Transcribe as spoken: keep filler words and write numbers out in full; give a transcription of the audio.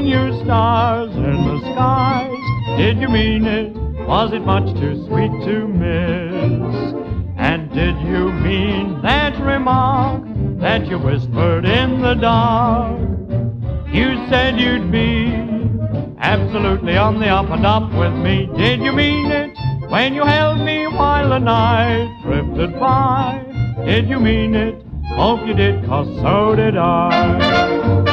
seen you stars in the skies. Did you mean it? Was it much too sweet to miss? And did you mean that remark that you whispered in the dark? You said you'd be absolutely on the up and up with me. Did you mean it when you held me while the night drifted by? Did you mean it? Hope you did, 'cause so did I.